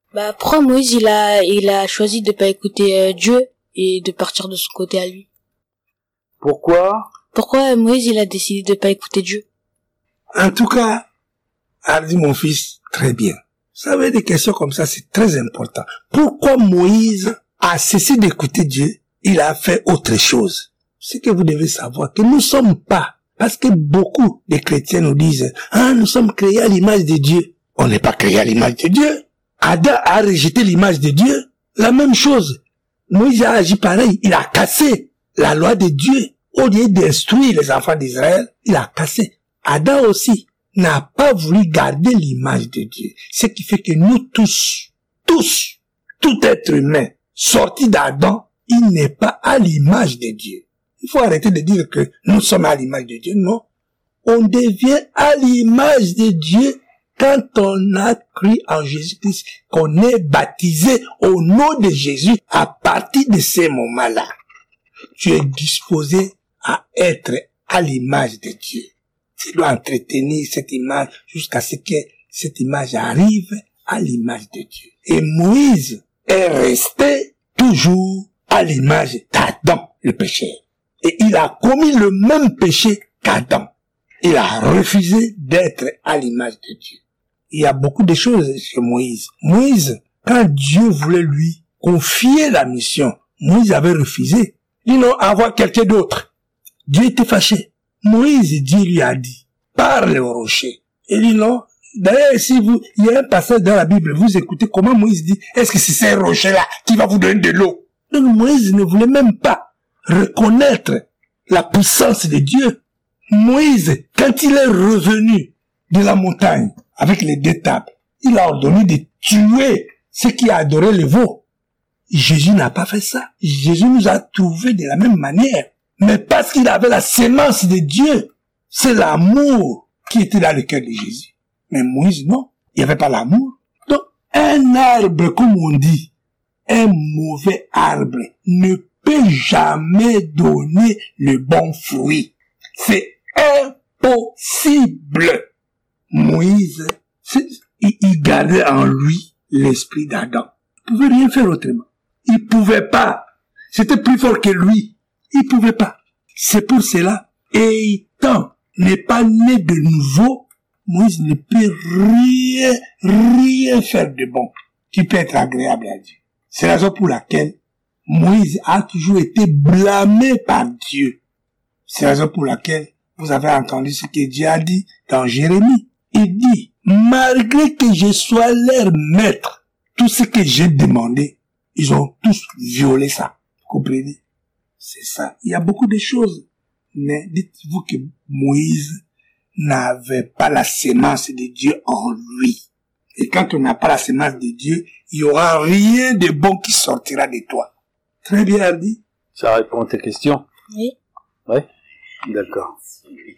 Bah, pourquoi Moïse, il a choisi de pas écouter Dieu et de partir de son côté à lui? Pourquoi? Pourquoi Moïse, il a décidé de pas écouter Dieu? En tout cas, a dit mon fils, très bien. Vous savez, des questions comme ça, c'est très important. Pourquoi Moïse a cessé d'écouter Dieu? Il a fait autre chose. Ce que vous devez savoir, que nous ne sommes pas, parce que beaucoup de chrétiens nous disent, nous sommes créés à l'image de Dieu. On n'est pas créés à l'image de Dieu. Adam a rejeté l'image de Dieu. La même chose. Moïse a agi pareil. Il a cassé la loi de Dieu. Au lieu d'instruire les enfants d'Israël, il a cassé. Adam aussi n'a pas voulu garder l'image de Dieu. Ce qui fait que nous tous, tout être humain sorti d'Adam, il n'est pas à l'image de Dieu. Il faut arrêter de dire que nous sommes à l'image de Dieu. Non. On devient à l'image de Dieu quand on a cru en Jésus-Christ, qu'on est baptisé au nom de Jésus. À partir de ces moments-là, tu es disposé à être à l'image de Dieu. Tu dois entretenir cette image jusqu'à ce que cette image arrive à l'image de Dieu. Et Moïse est resté toujours à l'image d'Adam, le pécheur. Et il a commis le même péché qu'Adam. Il a refusé d'être à l'image de Dieu. Il y a beaucoup de choses chez Moïse. Moïse, quand Dieu voulait lui confier la mission, Moïse avait refusé. Il dit non, avoir quelqu'un d'autre. Dieu était fâché. Moïse, Dieu lui a dit, parle au rocher. Il dit non. D'ailleurs, il y a un passage dans la Bible, vous écoutez comment Moïse dit, est-ce que c'est ce rocher-là qui va vous donner de l'eau? Donc Moïse ne voulait même pas reconnaître la puissance de Dieu. Moïse, quand il est revenu de la montagne avec les 2 tables, il a ordonné de tuer ceux qui adoraient le veau. Jésus n'a pas fait ça. Jésus nous a trouvés de la même manière. Mais parce qu'il avait la sémence de Dieu, c'est l'amour qui était dans le cœur de Jésus. Mais Moïse, non, il n'y avait pas l'amour. Donc, un arbre, comme on dit, un mauvais arbre ne peut jamais donner le bon fruit. C'est impossible. Moïse, il gardait en lui l'esprit d'Adam. Il ne pouvait rien faire autrement. Il ne pouvait pas. C'était plus fort que lui. Il ne pouvait pas. C'est pour cela, étant n'est pas né de nouveau, Moïse ne peut rien faire de bon qui peut être agréable à Dieu. C'est la raison pour laquelle Moïse a toujours été blâmé par Dieu. C'est la raison pour laquelle vous avez entendu ce que Dieu a dit dans Jérémie. Il dit, malgré que je sois leur maître, tout ce que j'ai demandé, ils ont tous violé ça. Vous comprenez? C'est ça. Il y a beaucoup de choses. Mais dites-vous que Moïse n'avait pas la sémence de Dieu en lui. Et quand on n'a pas la sémence de Dieu, il n'y aura rien de bon qui sortira de toi. Très bien dit. Ça répond à tes questions? Oui. Ouais. D'accord.